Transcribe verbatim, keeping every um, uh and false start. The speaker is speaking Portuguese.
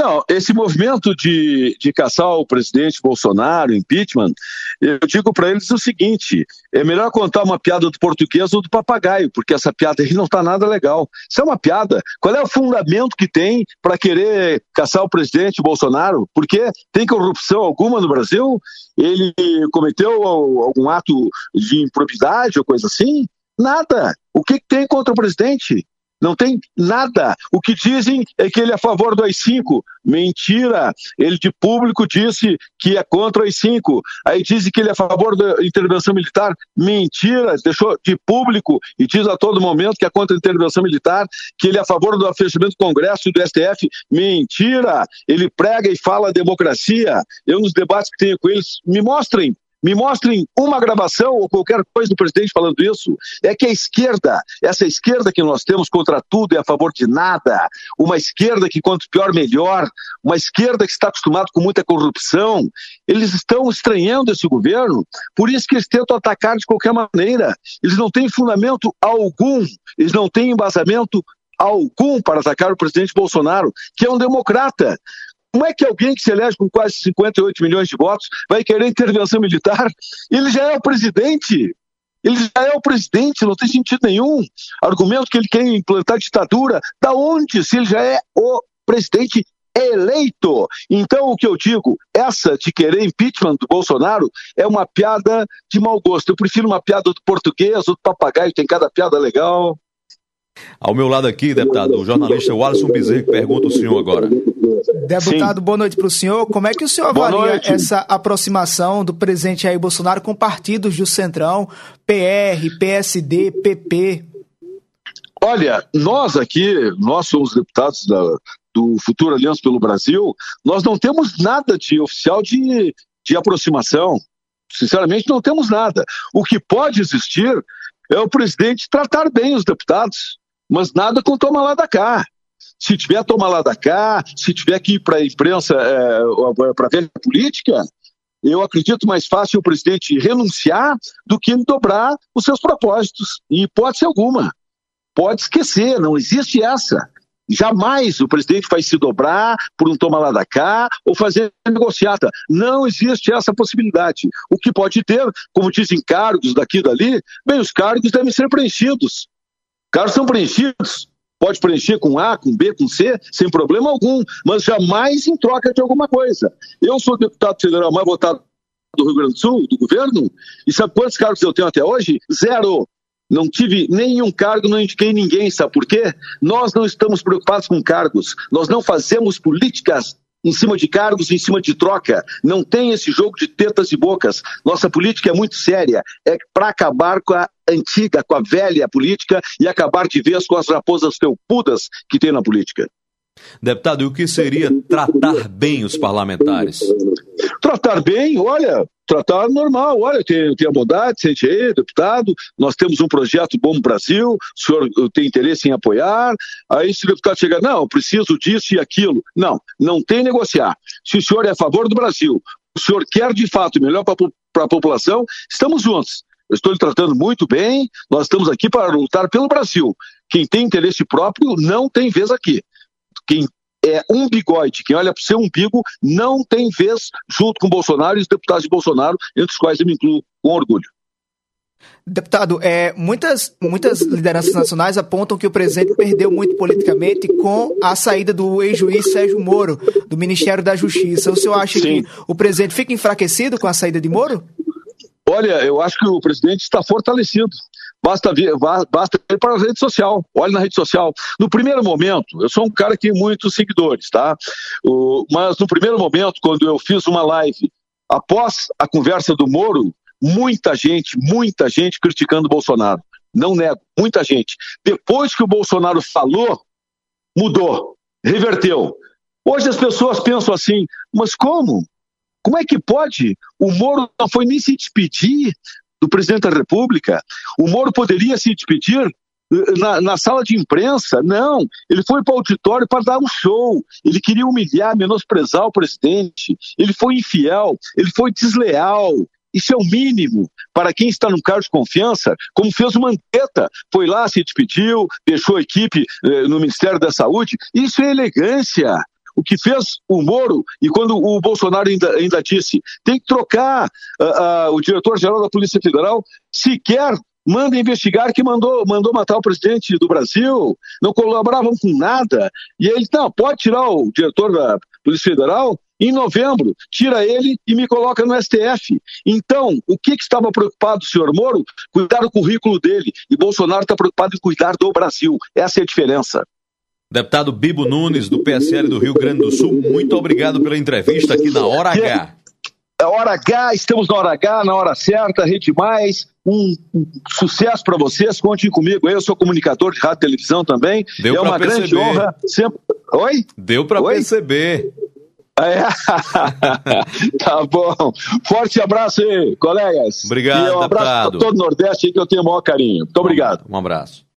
Não, esse movimento de, de caçar o presidente Bolsonaro, impeachment, eu digo para eles o seguinte, é melhor contar uma piada do português ou do papagaio, porque essa piada aí não está nada legal. Isso é uma piada. Qual é o fundamento que tem para querer caçar o presidente Bolsonaro? Porque tem corrupção alguma no Brasil? Ele cometeu algum ato de improbidade ou coisa assim? Nada. O que, que tem contra o presidente? Não tem nada. O que dizem é que ele é a favor do A I cinco. Mentira. Ele de público disse que é contra o A I cinco. Aí dizem que ele é a favor da intervenção militar. Mentira. Deixou de público e diz a todo momento que é contra a intervenção militar, que ele é a favor do fechamento do Congresso e do S T F. Mentira. Ele prega e fala a democracia. Eu, nos debates que tenho com eles, me mostrem. Me mostrem uma gravação ou qualquer coisa do presidente falando isso. É que a esquerda, essa esquerda que nós temos contra tudo é a favor de nada. Uma esquerda que quanto pior, melhor. Uma esquerda que está acostumada com muita corrupção. Eles estão estranhando esse governo, por isso que eles tentam atacar de qualquer maneira. Eles não têm fundamento algum, eles não têm embasamento algum para atacar o presidente Bolsonaro, que é um democrata. Como é que alguém que se elege com quase cinquenta e oito milhões de votos vai querer intervenção militar? Ele já é o presidente. Ele já é o presidente, não tem sentido nenhum. Argumento que ele quer implantar ditadura. Da onde? Se ele já é o presidente eleito. Então, o que eu digo, essa de querer impeachment do Bolsonaro é uma piada de mau gosto. Eu prefiro uma piada do português ou do papagaio, tem cada piada legal. Ao meu lado aqui, deputado, o jornalista Wallace Bezerra pergunta ao senhor agora. Deputado, Sim. boa noite para o senhor. Como é que o senhor avalia essa aproximação do presidente Jair Bolsonaro com partidos do Centrão, P R, P S D, P P? Olha, nós aqui, nós somos deputados da, do Futuro Aliança pelo Brasil, nós não temos nada de oficial de, de aproximação. Sinceramente, não temos nada. O que pode existir é o presidente tratar bem os deputados, mas nada com toma lá da cá. Se tiver toma lá da cá, se tiver que ir para a imprensa, é, para ver a política, eu acredito mais fácil o presidente renunciar do que dobrar os seus propósitos. Em hipótese alguma. Pode esquecer, não existe essa. Jamais o presidente vai se dobrar por um toma lá da cá ou fazer negociata. Não existe essa possibilidade. O que pode ter, como dizem cargos daqui e dali, bem, os cargos devem ser preenchidos. Cargos são preenchidos. Pode preencher com A, com B, com C, sem problema algum, mas jamais em troca de alguma coisa. Eu sou o deputado federal mais votado do Rio Grande do Sul, do governo, e sabe quantos cargos eu tenho até hoje? Zero. Não tive nenhum cargo, não indiquei ninguém, sabe por quê? Nós não estamos preocupados com cargos, nós não fazemos políticas em cima de cargos, em cima de troca. Não tem esse jogo de tetas e bocas. Nossa política é muito séria. É para acabar com a antiga, com a velha política e acabar de vez com as raposas felpudas que tem na política. Deputado, e o que seria tratar bem os parlamentares? Tratar bem, olha, tratar normal, olha, tem, tem a bondade, sente aí, deputado, nós temos um projeto bom no Brasil, o senhor tem interesse em apoiar, aí se o deputado chegar, não, eu preciso disso e aquilo, não, não tem negociar. Se o senhor é a favor do Brasil, o senhor quer de fato melhor para a população, estamos juntos. Eu estou lhe tratando muito bem, nós estamos aqui para lutar pelo Brasil. Quem tem interesse próprio não tem vez aqui. Quem é um bigode, quem olha para o seu umbigo, não tem vez junto com Bolsonaro e os deputados de Bolsonaro, entre os quais eu me incluo com orgulho. Deputado, é, muitas, muitas lideranças nacionais apontam que o presidente perdeu muito politicamente com a saída do ex-juiz Sérgio Moro, do Ministério da Justiça. O senhor acha Sim. que o presidente fica enfraquecido com a saída de Moro? Olha, eu acho que o presidente está fortalecido. Basta ver, basta ir para a rede social, olhe na rede social. No primeiro momento, eu sou um cara que tem muitos seguidores, tá? O, mas no primeiro momento, quando eu fiz uma live, após a conversa do Moro, muita gente, muita gente criticando o Bolsonaro. Não nego, muita gente. Depois que o Bolsonaro falou, mudou, reverteu. Hoje as pessoas pensam assim, mas como? Como é que pode? O Moro não foi nem se despedir do presidente da República. O Moro poderia se despedir na, na sala de imprensa. Não, ele foi para o auditório para dar um show. Ele queria humilhar, menosprezar o presidente. Ele foi infiel, ele foi desleal. Isso é o mínimo para quem está num cargo de confiança, como fez o Mandetta. Foi lá, se despediu, deixou a equipe eh, no Ministério da Saúde. Isso é elegância. o que fez o Moro, e quando o Bolsonaro ainda, ainda disse, tem que trocar uh, uh, o diretor-geral da Polícia Federal, sequer manda investigar que mandou, mandou matar o presidente do Brasil, não colaboravam com nada, e ele, não, pode tirar o diretor da Polícia Federal em novembro, tira ele e me coloca no S T F. Então, o que, que estava preocupado o senhor Moro? Cuidar do currículo dele, e Bolsonaro está preocupado em cuidar do Brasil, essa é a diferença. Deputado Bibo Nunes, do P S L do Rio Grande do Sul, muito obrigado pela entrevista aqui na Hora H. É hora H, estamos na Hora H, na hora certa, Rede Mais, um, um sucesso para vocês, contem comigo, eu sou comunicador de rádio e televisão também, Deu é uma perceber. grande honra. Sempre... Oi? Deu para perceber. É. Tá bom, forte abraço aí, colegas. Obrigado, e um abraço para todo o Nordeste aí que eu tenho o maior carinho, muito obrigado. Um abraço.